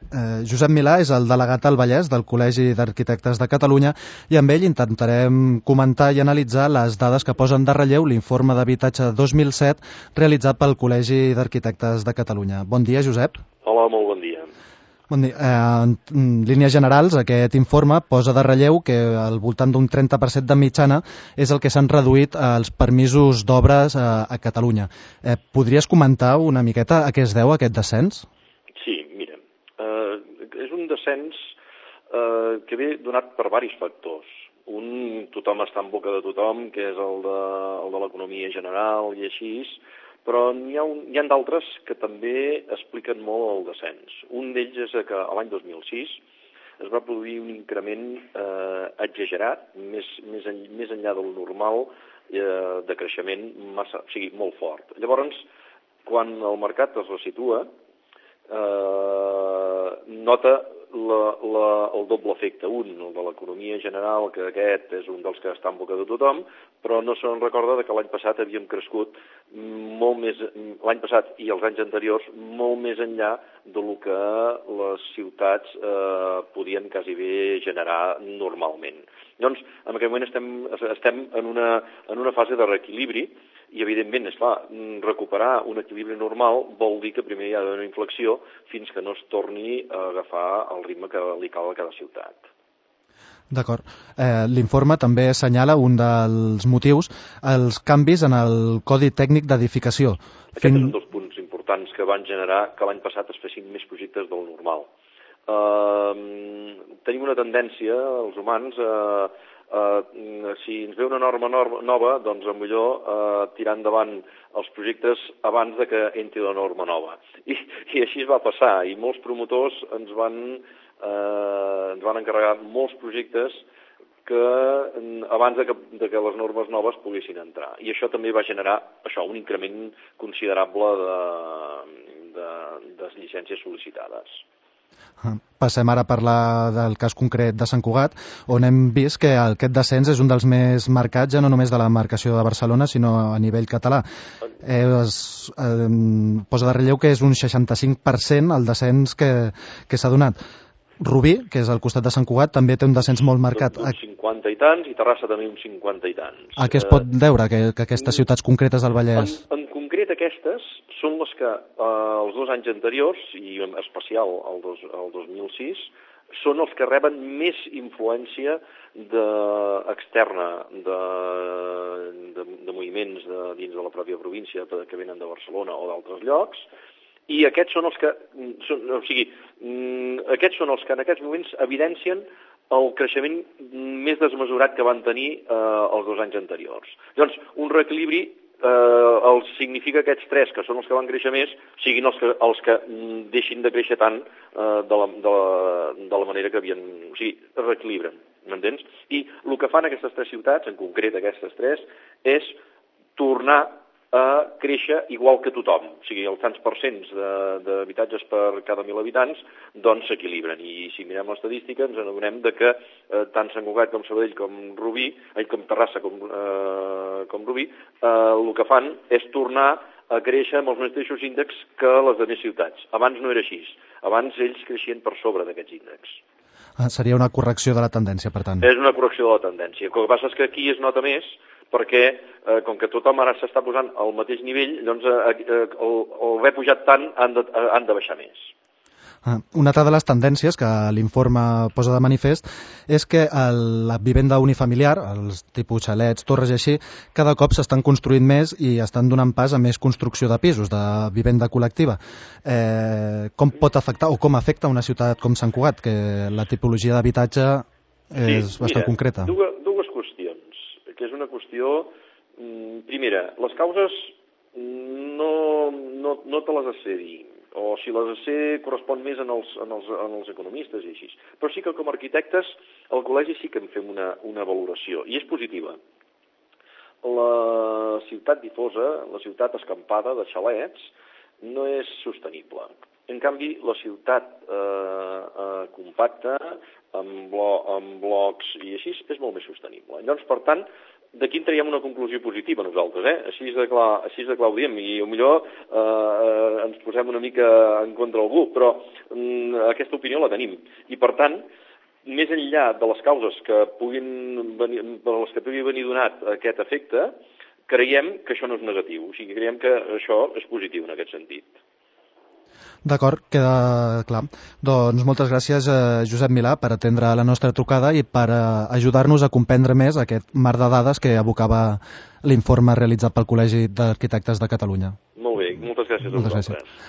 Josep Milà és el delegat al Vallès del Col·legi d'Arquitectes de Catalunya i amb ell intentarem comentar i analitzar les dades que posen de relleu l'informe d'habitatge 2007 realitzat pel Col·legi d'Arquitectes de Catalunya. Bon dia, Josep. Hola, molt bon dia. Bon dia. En línies generals, aquest informe posa de relleu que al voltant d'un 30% de mitjana és el que s'han reduït els permisos d'obres a Catalunya. Podries comentar una miqueta a què es deu aquest descens? Sí, mira, és un descens que ve donat per diversos factors. Tothom està en boca de tothom, que és el de l'economia general i així, però n'hi ha d'altres que també expliquen molt el descens. Un d'ells és que l'any 2006 es va produir un increment exagerat, més enllà del normal, de creixement molt fort. Llavors, quan el mercat es resitua, nota el doble efecte. Un, el de l'economia general, que aquest és un dels que està en boca de tothom, però no se'n recorda que l'any passat havíem crescut molt més, l'any passat i els anys anteriors, molt més enllà del que les ciutats podien quasi bé generar normalment. Llavors, en aquest moment estem en una fase de reequilibri i, evidentment, esclar, recuperar un equilibri normal vol dir que primer hi ha d'haver una inflexió fins que no es torni a agafar el ritme que li cal a cada ciutat. D'acord. L'informe també assenyala un dels motius, els canvis en el Codi Tècnic d'Edificació. Aquest és un dels punts importants que van generar que l'any passat es fessin més projectes del normal. Tenim una tendència, els humans, si ens ve una norma nova, doncs millor tirar endavant els projectes abans de que entri la norma nova. I així es va passar, i molts promotors ens van encarregar molts projectes que abans de que les normes noves poguessin entrar. I això també va generar un increment considerable de llicències sol·licitades. Passem ara a parlar del cas concret de Sant Cugat, on hem vist que aquest descens és un dels més marcats, ja no només de la demarcació de Barcelona, sinó a nivell català. Posa de relleu que és un 65% el descens que s'ha donat. Rubí, que és al costat de Sant Cugat, també té un descens molt marcat. Uns 50 i tants, i Terrassa també uns 50 i tants. A què es pot deure que aquestes ciutats concretes del Vallès? En concret, aquestes són les que els 2 anys anteriors, i en especial el 2006, són els que reben més influència externa de moviments dins de la pròpia província que venen de Barcelona o d'altres llocs, i aquests són els que en aquests moments evidencien el creixement més desmesurat que van tenir els 2 anys anteriors. Llavors, un reequilibri significa que aquests 3, que són els que van créixer més, siguin els que deixin de créixer tant de la manera que havien... O sigui, reequilibren, m'entens? I el que fan aquestes 3 ciutats, en concret aquestes 3, és tornar a créixer igual que tothom. O sigui, els tants percents d'habitatges per cada 1.000 habitants doncs s'equilibren. I si mirem l'estadística ens adonem que tant Sant Cugat com Sabadell com Terrassa com Rubí, el que fan és tornar a créixer amb els mateixos índexs que les altres ciutats. Abans no era així. Abans ells creixien per sobre d'aquests índexs. Seria una correcció de la tendència, per tant. És una correcció de la tendència. El que passa és que aquí es nota més perquè, com que tothom ara s'està posant al mateix nivell, doncs el haver pujat tant han de baixar més. Una altra de les tendències que l'informe posa de manifest és que la vivenda unifamiliar, els tipus xalets, torres i així, cada cop s'estan construint més i estan donant pas a més construcció de pisos, de vivenda col·lectiva. Com pot afectar o com afecta una ciutat com Sant Cugat, que la tipologia d'habitatge és bastant concreta? Dues qüestions, que és una qüestió... Primera, les causes no te les sé dir, o si les sé correspon més en els economistes i així. Però sí que com a arquitectes al col·legi sí que en fem una valoració, i és positiva. La ciutat difosa, la ciutat escampada de xalets, no és sostenible. En canvi, la ciutat compacta, amb blocs i així, és molt més sostenible. Llavors, per tant, d'aquí en traiem una conclusió positiva nosaltres, Així de clar ho diem, i potser ens posem una mica en contra algú, però aquesta opinió la tenim. I per tant, més enllà de les causes que per les que pugui venir donat aquest efecte, creiem que això no és negatiu, o sigui, creiem que això és positiu en aquest sentit. D'acord, queda clar. Doncs moltes gràcies, Josep Milà, per atendre la nostra trucada i per ajudar-nos a comprendre més aquest mar de dades que abocava l'informe realitzat pel Col·legi d'Arquitectes de Catalunya. Molt bé, moltes gràcies a vosaltres.